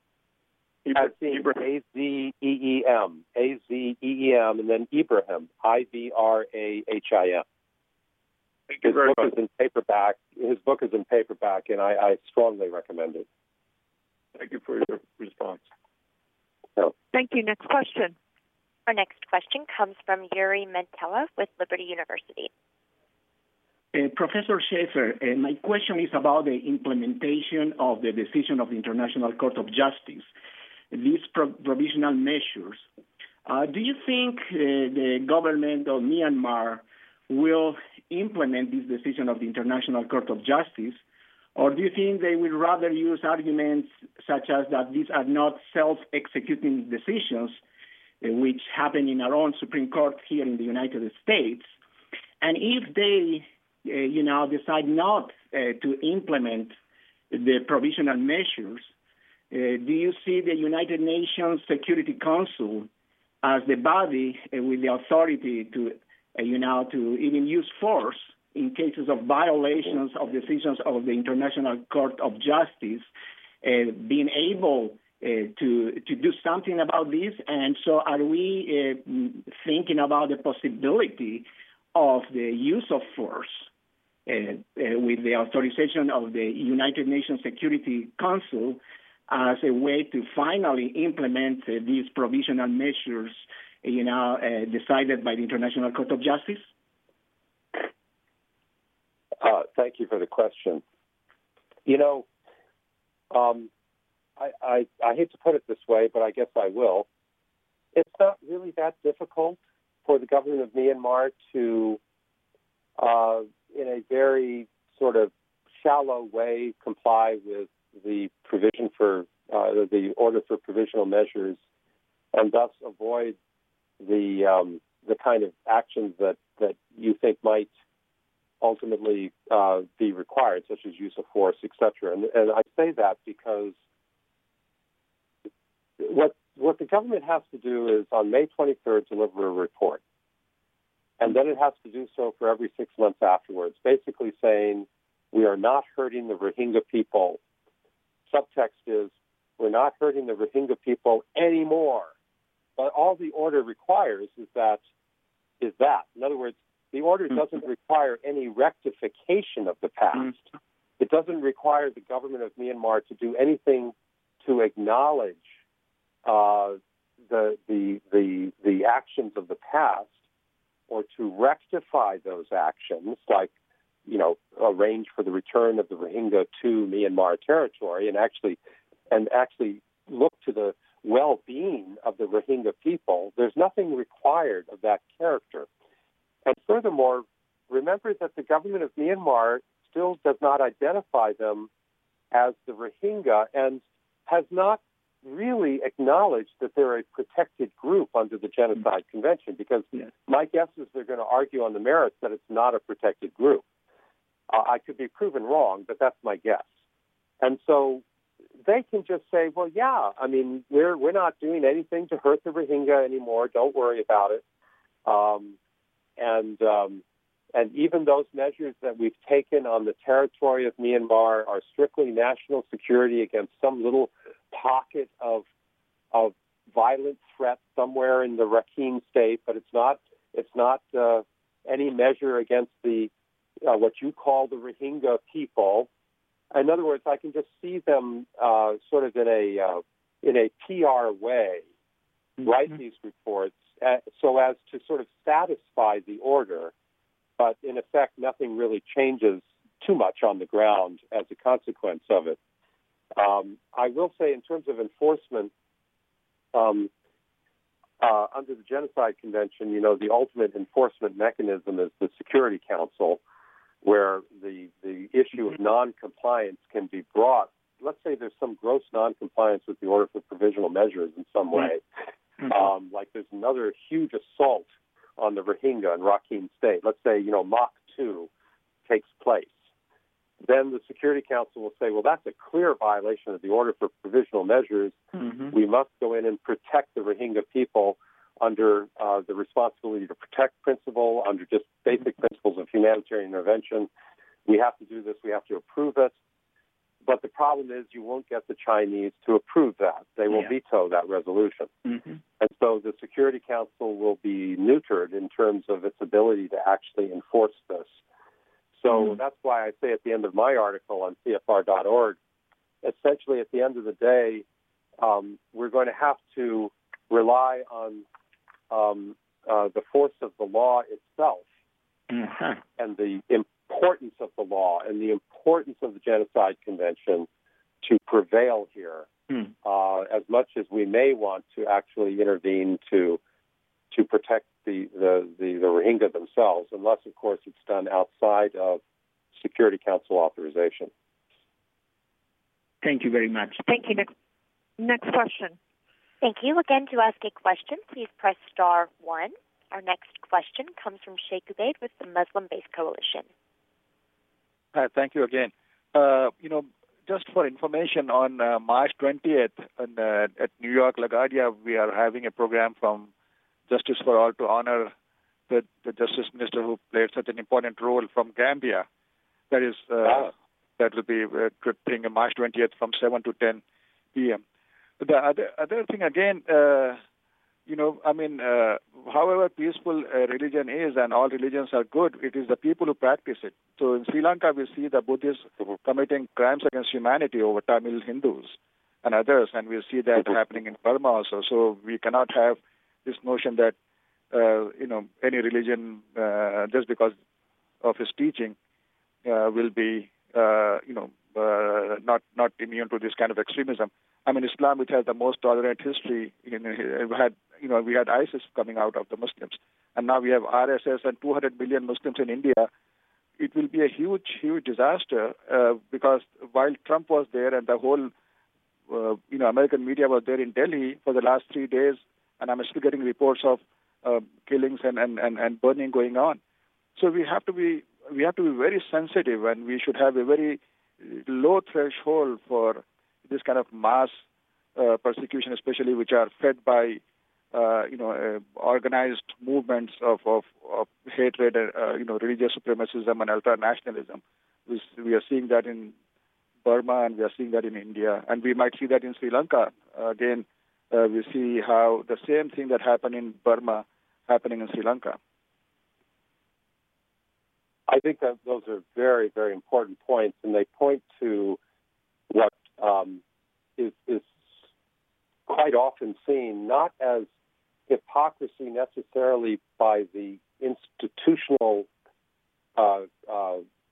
Ibrahim. A Z E E M. A Z E E M, and then Ibrahim, I B R A H I M. Thank you His very book much. is in paperback. His book is in paperback, and I, I strongly recommend it. Thank you for your response. So. Thank you. Next question. Our next question comes from Yuri Mentella with Liberty University. Uh, Professor Schaefer, uh, my question is about the implementation of the decision of the International Court of Justice, these pro- provisional measures. Uh, do you think uh, the government of Myanmar will implement this decision of the International Court of Justice, or do you think they will rather use arguments such as that these are not self-executing decisions, uh, which happen in our own Supreme Court here in the United States? And if they, uh, you know, decide not uh, to implement the provisional measures, uh, do you see the United Nations Security Council as the body uh, with the authority to Uh, you know, to even use force in cases of violations of decisions of the International Court of Justice, uh, being able uh, to to do something about this? And so are we uh, thinking about the possibility of the use of force uh, uh, with the authorization of the United Nations Security Council as a way to finally implement uh, these provisional measures, you know, uh, decided by the International Court of Justice? Uh, thank you for the question. You know, um, I, I, I hate to put it this way, but I guess I will. It's not really that difficult for the government of Myanmar to, uh, in a very sort of shallow way, comply with the provision for uh, the order for provisional measures, and thus avoid the um, the kind of actions that, that you think might ultimately uh, be required, such as use of force, et cetera. And, and I say that because what what the government has to do is on May twenty-third deliver a report, and then it has to do so for every six months afterwards, basically saying we are not hurting the Rohingya people. Subtext is we're not hurting the Rohingya people anymore. But all the order requires is that, is that. In other words, the order doesn't require any rectification of the past. It doesn't require the government of Myanmar to do anything to acknowledge uh, the, the the the actions of the past or to rectify those actions, like you know, arrange for the return of the Rohingya to Myanmar territory and actually, and actually look to the well-being of the Rohingya people, there's nothing required of that character. And furthermore, remember that the government of Myanmar still does not identify them as the Rohingya and has not really acknowledged that they're a protected group under the Genocide Convention, because yes. my guess is they're going to argue on the merits that it's not a protected group. Uh, I could be proven wrong, but that's my guess. And so they can just say, well, yeah, I mean, we're we're not doing anything to hurt the Rohingya anymore. Don't worry about it. Um, and um, and even those measures that we've taken on the territory of Myanmar are strictly national security against some little pocket of of violent threat somewhere in the Rakhine state, but it's not it's not uh, any measure against the uh, what you call the Rohingya people. In other words, I can just see them uh, sort of in a uh, in a P R way mm-hmm. write these reports uh, so as to sort of satisfy the order, but in effect, nothing really changes too much on the ground as a consequence of it. Um, I will say, in terms of enforcement, um, uh, under the Genocide Convention, you know, the ultimate enforcement mechanism is the Security Council, where the, the issue of noncompliance can be brought. Let's say there's some gross noncompliance with the order for provisional measures in some way. Mm-hmm. Um, like there's another huge assault on the Rohingya in Rakhine State. Let's say, you know, Mach two takes place. Then the Security Council will say, well, that's a clear violation of the order for provisional measures. Mm-hmm. We must go in and protect the Rohingya people under uh, the responsibility to protect principle, under just basic principles of humanitarian intervention. We have to do this. We have to approve it. But the problem is you won't get the Chinese to approve that. They will yeah. veto that resolution. Mm-hmm. And so the Security Council will be neutered in terms of its ability to actually enforce this. So mm-hmm. that's why I say at the end of my article on C F R dot org, essentially at the end of the day, um, we're going to have to rely on um, uh, the force of the law itself mm-hmm. and the importance of the law and the importance of the Genocide Convention to prevail here, mm. uh, as much as we may want to actually intervene to to protect the, the, the, the Rohingya themselves, unless, of course, it's done outside of Security Council authorization. Thank you very much. Thank you. Next, next question. Thank you. Again, to ask a question, please press star one. Our next question comes from Sheikh Ubaid with the Muslim-Based Coalition. Hi, thank you again. Uh, you know, just for information, on uh, March twentieth in, uh, at New York LaGuardia, we are having a program from Justice for All to honor the, the Justice Minister who played such an important role from Gambia. That is, uh, wow. that will be a good thing, March twentieth from seven to ten p.m. The other, other thing, again, uh, you know, I mean, uh, however peaceful a religion is, and all religions are good, it is the people who practice it. So in Sri Lanka, we see the Buddhists committing crimes against humanity over Tamil Hindus and others, and we see that happening in Burma also. So we cannot have this notion that, uh, you know, any religion, uh, just because of his teaching, uh, will be, uh, you know, uh, not not immune to this kind of extremism. I mean, Islam, which has the most tolerant history, you know, had, you know, we had ISIS coming out of the Muslims, and now we have R S S and two hundred million Muslims in India. It will be a huge, huge disaster uh, because while Trump was there and the whole, uh, you know, American media was there in Delhi for the last three days, and I'm still getting reports of uh, killings and, and, and, and burning going on. So we have to be we have to be very sensitive, and we should have a very low threshold for this kind of mass uh, persecution, especially which are fed by uh, you know uh, organized movements of of, of hatred, uh, you know, religious supremacism and ultra-nationalism. We, we are seeing that in Burma, and we are seeing that in India, and we might see that in Sri Lanka uh, again. Uh, we see how the same thing that happened in Burma happening in Sri Lanka. I think that those are very, very important points, and they point to what um, is, is quite often seen not as hypocrisy necessarily by the institutional uh, uh,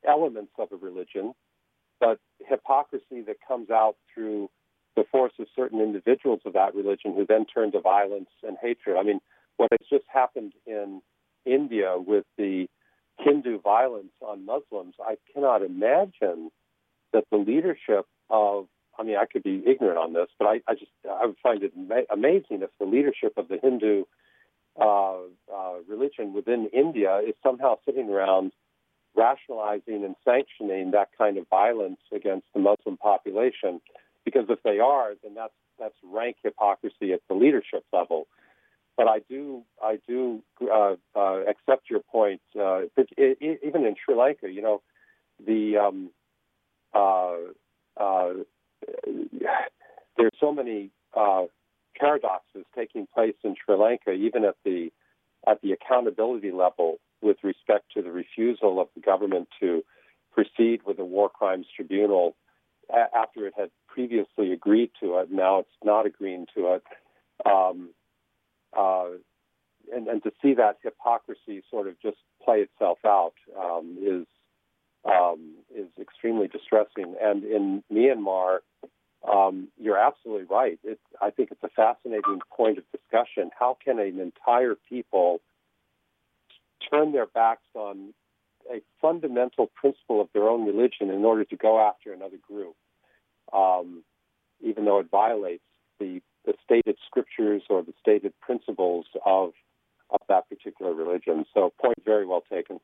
elements of a religion, but hypocrisy that comes out through the force of certain individuals of that religion who then turn to violence and hatred. I mean, what has just happened in India with the Hindu violence on Muslims, I cannot imagine that the leadership of, I mean, I could be ignorant on this, but I, I just, I would find it ma- amazing if the leadership of the Hindu uh, uh, religion within India is somehow sitting around rationalizing and sanctioning that kind of violence against the Muslim population. Because if they are, then that's that's rank hypocrisy at the leadership level. But I do I do uh, uh, accept your point. Uh, it, it, even in Sri Lanka, you know, the um, uh, uh, there's so many uh, paradoxes taking place in Sri Lanka, even at the at the accountability level, with respect to the refusal of the government to proceed with a war crimes tribunal a- after it had previously agreed to it. Now it's not agreeing to it. Um, uh, and, and to see that hypocrisy sort of just play itself out um, is um, is extremely distressing. And in Myanmar, um, you're absolutely right. It's, I think it's a fascinating point of discussion. How can an entire people turn their backs on a fundamental principle of their own religion in order to go after another group, um, even though it violates the, the stated scriptures or the stated principles of, of that particular religion? So, point very well taken.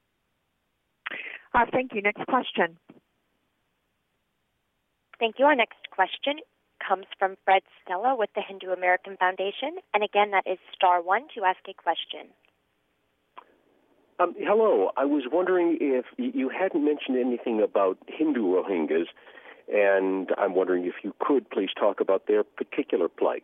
Uh, thank you. Next question. Thank you. Our next question comes from Fred Stella with the Hindu American Foundation. And again, that is star one to ask a question. Um, hello. I was wondering if you hadn't mentioned anything about Hindu Rohingyas, and I'm wondering if you could please talk about their particular plight.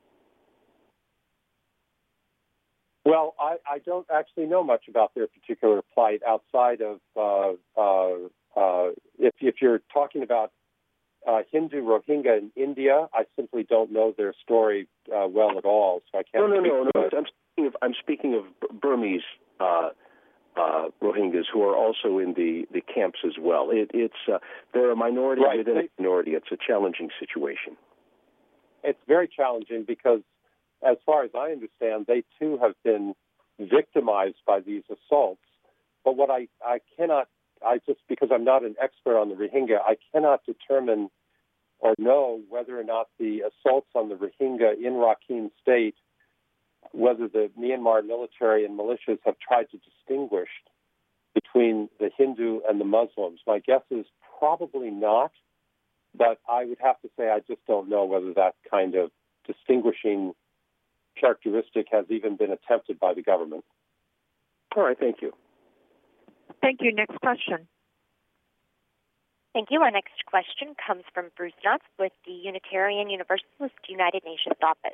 Well, I, I don't actually know much about their particular plight outside of uh, uh, uh, if, if you're talking about uh, Hindu Rohingya in India, I simply don't know their story uh, well at all, so I can't. No, no, no, no. I'm speaking of I'm speaking of Burmese uh, uh, Rohingyas who are also in the, the camps as well. It, it's uh, they're a minority right. within they, a minority. It's a challenging situation. It's very challenging because, as far as I understand, they too have been victimized by these assaults. But what I, I cannot, I just, because I'm not an expert on the Rohingya, I cannot determine or know whether or not the assaults on the Rohingya in Rakhine State, whether the Myanmar military and militias have tried to distinguish between the Hindu and the Muslims. My guess is probably not, but I would have to say I just don't know whether that kind of distinguishing characteristic has even been attempted by the government. All right, thank you. Thank you. Next question. Thank you. Our next question comes from Bruce Nutt with the Unitarian Universalist United Nations office.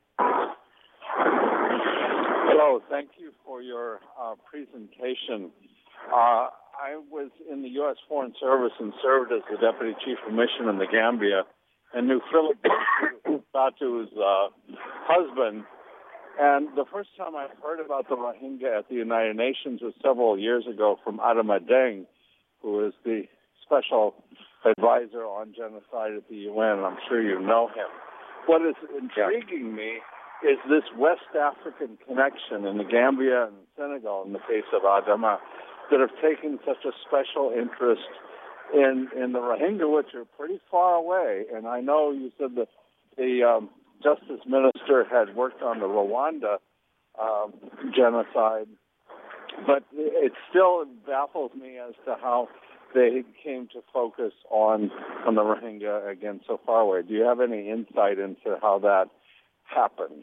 Hello. Thank you for your uh, presentation. Uh, I was in the U S Foreign Service and served as the Deputy Chief of Mission in the Gambia and knew Philip Batu's uh, husband. And the first time I heard about the Rohingya at the United Nations was several years ago from Adama Deng, who is the special advisor on genocide at the U N, and I'm sure you know him. What is intriguing me is this West African connection in the Gambia and Senegal, in the case of Adama, that have taken such a special interest in in the Rohingya, which are pretty far away. And I know you said that the um, Justice Minister had worked on the Rwanda um, genocide, but it still baffles me as to how they came to focus on, on the Rohingya again so far away. Do you have any insight into how that happened?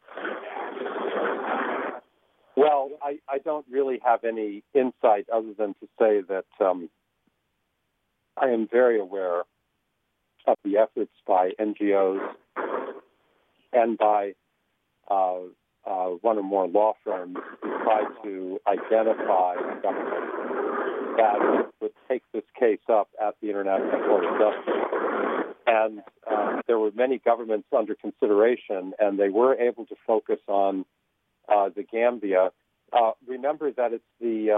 Well, I, I don't really have any insight other than to say that um, I am very aware of the efforts by N G Os and by uh, uh, one or more law firms to try to identify the government that would take this case up at the International Court of Justice. And uh, there were many governments under consideration, and they were able to focus on uh, the Gambia. Uh, remember that it's the um,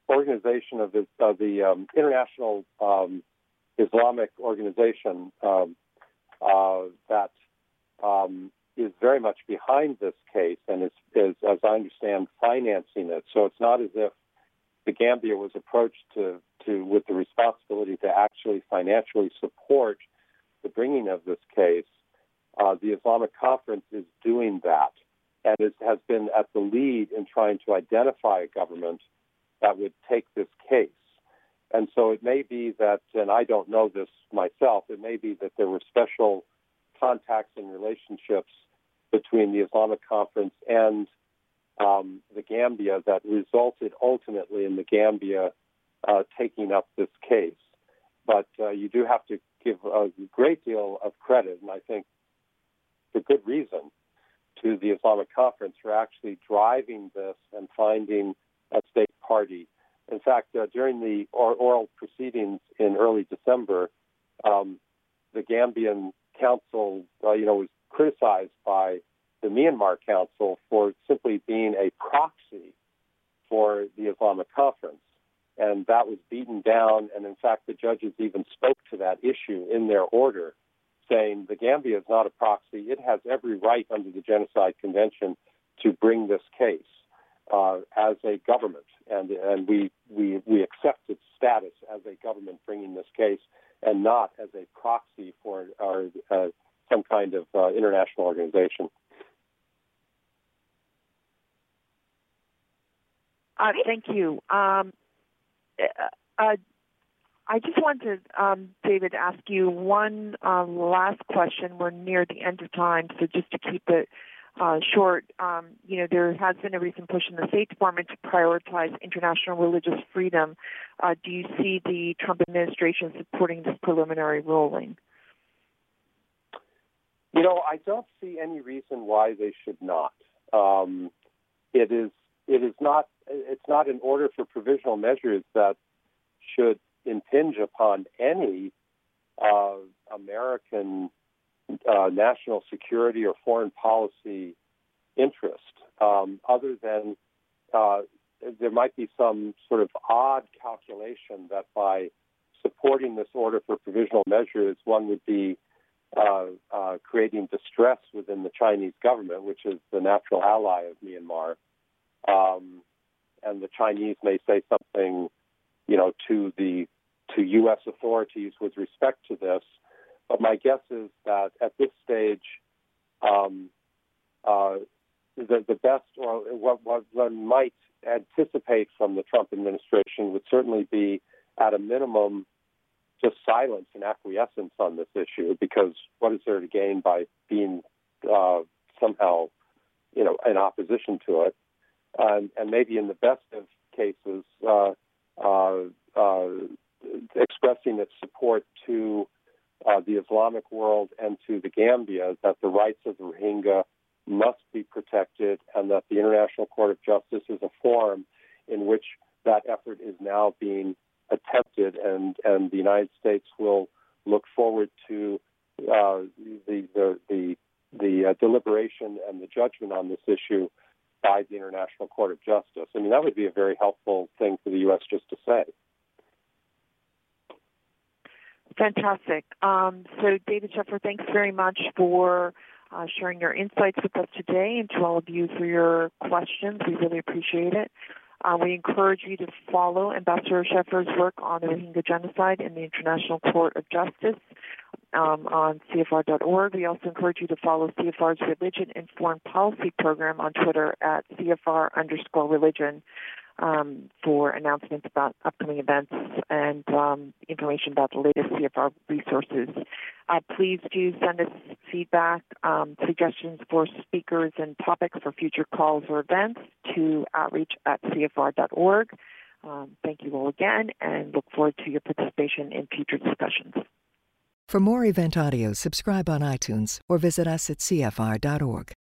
organization of the, of the um, International um, Islamic Organization um, uh, that um, is very much behind this case and is, is, as I understand, financing it. So it's not as if the Gambia was approached to, to with the responsibility to actually financially support the bringing of this case. Uh, the Islamic Conference is doing that and is, has been at the lead in trying to identify a government that would take this case. And so it may be that, and I don't know this myself, it may be that there were special contacts and relationships between the Islamic Conference and um, the Gambia that resulted ultimately in the Gambia uh, taking up this case. But uh, you do have to give a great deal of credit, and I think for good reason, to the Islamic Conference for actually driving this and finding a state party. In fact, uh, during the oral proceedings in early December, um, the Gambian Council, uh, you know, was criticized by the Myanmar Council for simply being a proxy for the Islamic Conference. And that was beaten down, and in fact, the judges even spoke to that issue in their order, saying the Gambia is not a proxy. It has every right under the Genocide Convention to bring this case uh, as a government, and and we, we we accept its status as a government bringing this case, and not as a proxy for our, uh, some kind of uh, international organization. Uh, thank you. Um, uh, I just want to, um, David, ask you one uh, last question. We're near the end of time, so just to keep it uh, short, um, you know, there has been a recent push in the State Department to prioritize international religious freedom. Uh, do you see the Trump administration supporting this preliminary ruling? You know, I don't see any reason why they should not. Um, it is it is not it's not an order for provisional measures that should impinge upon any uh, American uh, national security or foreign policy interest, um, other than uh, there might be some sort of odd calculation that by supporting this order for provisional measures, one would be uh, uh, creating distress within the Chinese government, which is the natural ally of Myanmar. Um, and the Chinese may say something, you know, to the to U S authorities with respect to this. But my guess is that at this stage, um, uh, the, the best, or what, what one might anticipate from the Trump administration would certainly be, at a minimum, just silence and acquiescence on this issue, because what is there to gain by being uh, somehow, you know, in opposition to it? Um, and maybe in the best of cases, uh, uh, uh, expressing its support to uh, the Islamic world and to the Gambia, that the rights of the Rohingya must be protected, and that the International Court of Justice is a forum in which that effort is now being attempted, and, and the United States will look forward to uh, the the the, the uh, deliberation and the judgment on this issue by the International Court of Justice. I mean, that would be a very helpful thing for the U S just to say. Fantastic. Um, so, David Scheffer, thanks very much for uh, sharing your insights with us today, and to all of you for your questions. We really appreciate it. Uh, we encourage you to follow Ambassador Scheffer's work on the Rohingya genocide in the International Court of Justice um, on C F R dot org. We also encourage you to follow C F R's Religion and Foreign Policy program on Twitter at C F R underscore religion um, for announcements about upcoming events and um, information about the latest C F R resources. Uh, please do send us feedback, um, suggestions for speakers and topics for future calls or events to outreach at C F R dot org. Um, thank you all again, and look forward to your participation in future discussions. For more event audio, subscribe on iTunes or visit us at C F R dot org.